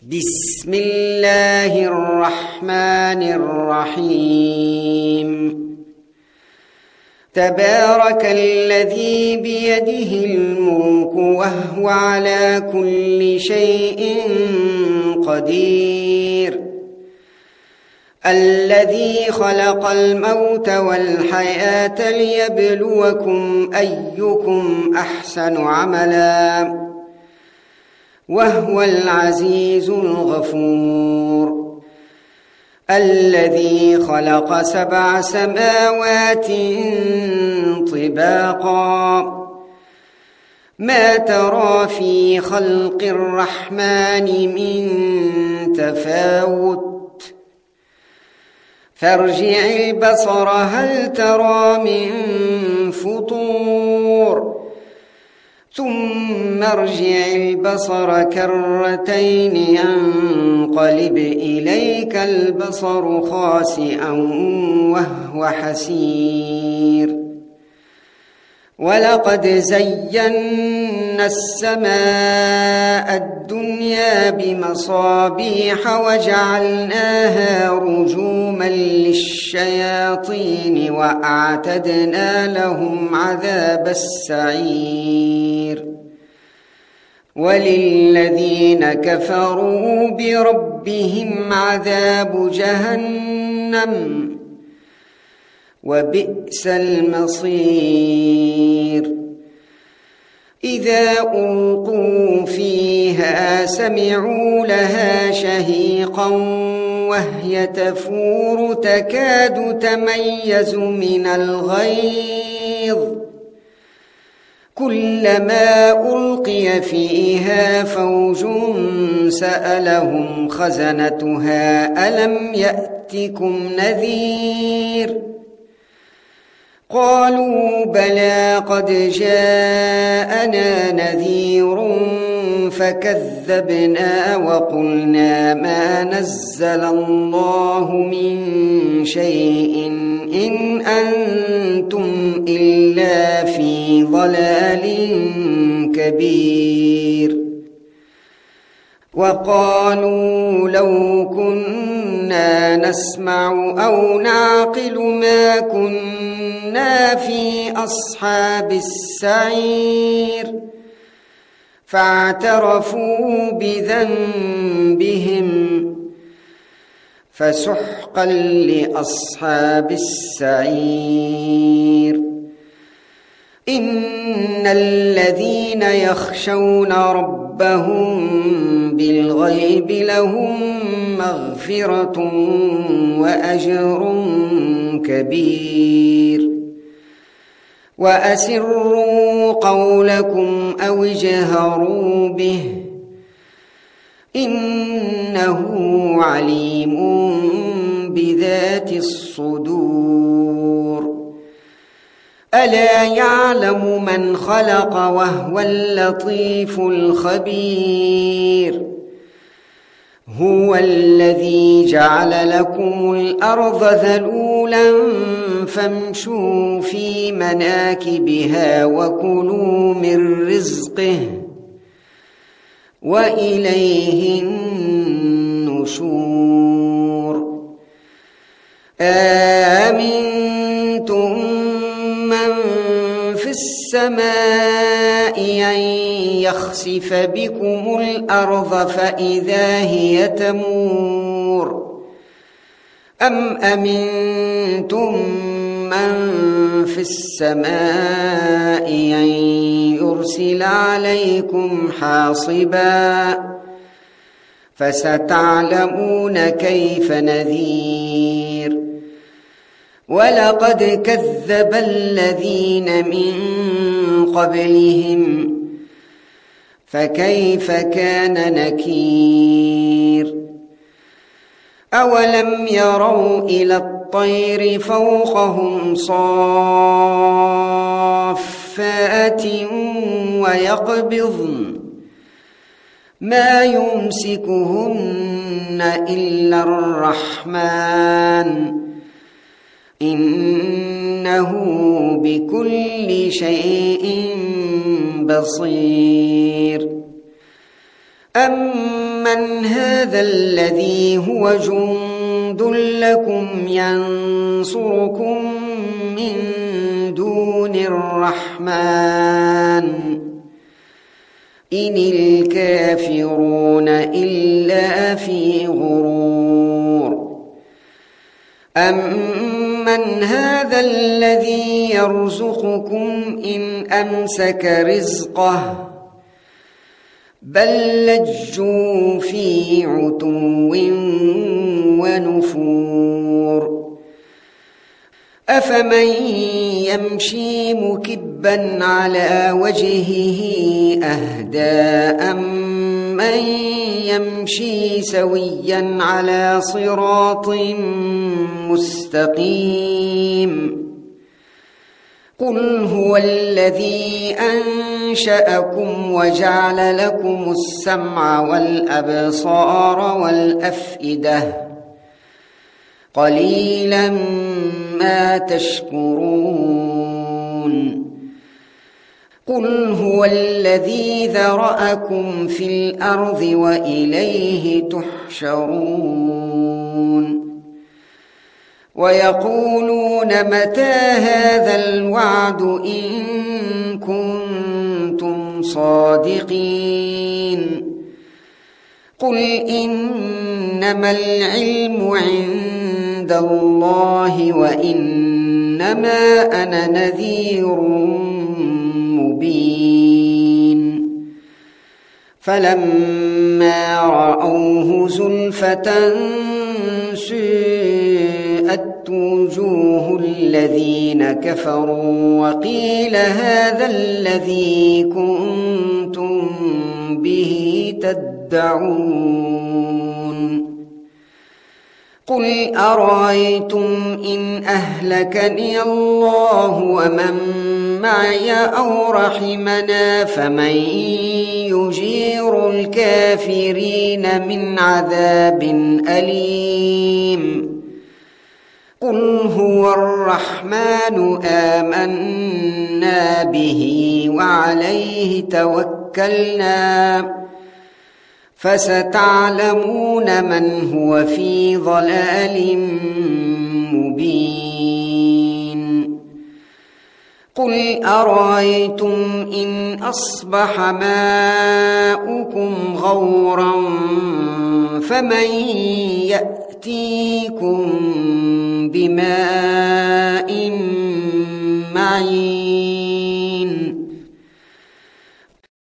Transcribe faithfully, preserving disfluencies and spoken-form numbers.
بسم الله الرحمن الرحيم تبارك الذي بيده الملك وهو على كل شيء قدير الذي خلق الموت والحياة ليبلوكم أيكم أحسن عملا وهو العزيز الغفور الذي خلق سبع سماوات طباقا ما ترى في خلق الرحمن من تفاوت فارجع البصر هل ترى من فطور ثم ارجع البصر كرتين ينقلب إليك البصر خاسئا وهو حسير ولقد زينا السماء الدنيا بمصابيح وجعلناها رجوما للشياطين وأعتدنا لهم عذاب السعير وللذين كفروا بربهم عذاب جهنم وبئس المصير إذا ألقوا فيها سمعوا لها شهيقا وهي تفور تكاد تميز من الغيظ كلما ألقي فيها فوج سألهم خزنتها ألم يأتكم نذير قالوا بلى قد جاءنا نذير فكذبنا وقلنا ما نزل الله من شيء إن أنتم إلا في ضلال كبير وقالوا لو كنا نسمع أو نعقل ما كنا في أصحاب السعير فاعترفوا بذنبهم فسحقا لأصحاب السعير إن الذين يخشون ربهم بالغيب لهم مغفرة وأجر كبير وأسروا قولكم أو اجهروا به إنه عليم بذات الصدور ألا يعلم من خلق وهو اللطيف الخبير هو الذي جعل لكم الأرض ذلولا فامشوا في مناكبها وكلوا من رزقه وإليه النشور آمنتم من في السماء أن يخسف بكم الأرض فإذا هي تمور أم أمنتم من في السماء أن يرسل عليكم حاصبا فستعلمون كيف نذير ولقد كذب الذين من قبلهم فكيف كان نكير أولم يروا إلى الطير فوقهم صافات ويقبضن ما يمسكهن إلا الرحمن إنه بكل شيء بصير أمن أَمَّنْ هَذَا الَّذِي هُوَ جُندٌ لَّكُمْ يَنصُرُكُم مِّن دُونِ الرَّحْمَٰنِ إِنِ الْكَافِرُونَ إِلَّا فِي غُرُورٍ أَمَّنْ هَذَا الَّذِي يَرْزُقُكُمْ إِنْ أَمْسَكَ رِزْقَهُ بَل لَّجُّوا فِي عُتُوٍّ وَنُفُورٍ أَفَمَن يَمْشِي مُكِبًّا عَلَىٰ وَجْهِهِ أَهْدَىٰ أَمَّن يَمْشِي سَوِيًّا عَلَىٰ صِرَاطٍ مُّسْتَقِيمٍ قُلْ هُوَ الَّذِي أَنشَأَكُمْ وَجَعَلَ لَكُمُ السَّمْعَ وَالْأَبْصَارَ وَالْأَفْئِدَةَ قَلِيلًا مَا تَشْكُرُونَ قُلْ هُوَ الَّذِي ذَرَأَكُمْ فِي الْأَرْضِ وَإِلَيْهِ تُحْشَرُونَ وَيَقُولُونَ مَتَىٰ هَٰذَا الْوَعْدُ إِن كُنتُمْ صَادِقِينَ قُلْ إِنَّمَا الْعِلْمُ عِندَ اللَّهِ وَإِنَّمَا أَنَا نَذِيرٌ مُّبِينٌ فَلَمَّا رَأَوْهُ زُلْفَةً سِيئَتْ وُجُوهُ الَّذِينَ كَفَرُوا وَقِيلَ هَٰذَا الَّذِي كُنتُم بِهِ تَدَّعُونَ قُلْ أَرَأَيْتُمْ إِنْ أَهْلَكَنِيَ اللَّهُ وَمَن مَّعِيَ أَوْ رَحِمَنَا فَمَن يُجِيرُ الْكَافِرِينَ مِنْ عَذَابٍ أَلِيمٍ قُلْ هُوَ الرَّحْمَٰنُ آمَنَّا بِهِ وَعَلَيْهِ تَوَكَّلْنَا فَسَتَعْلَمُونَ مَنْ هُوَ فِي ضَلَالٍ مُّبِينٍ قُلْ أَرَأَيْتُمْ إِنْ أَصْبَحَ مَاؤُكُمْ غَوْرًا فَمَن يَأْتِيكُم بِمَاءٍ مَّعِينٍ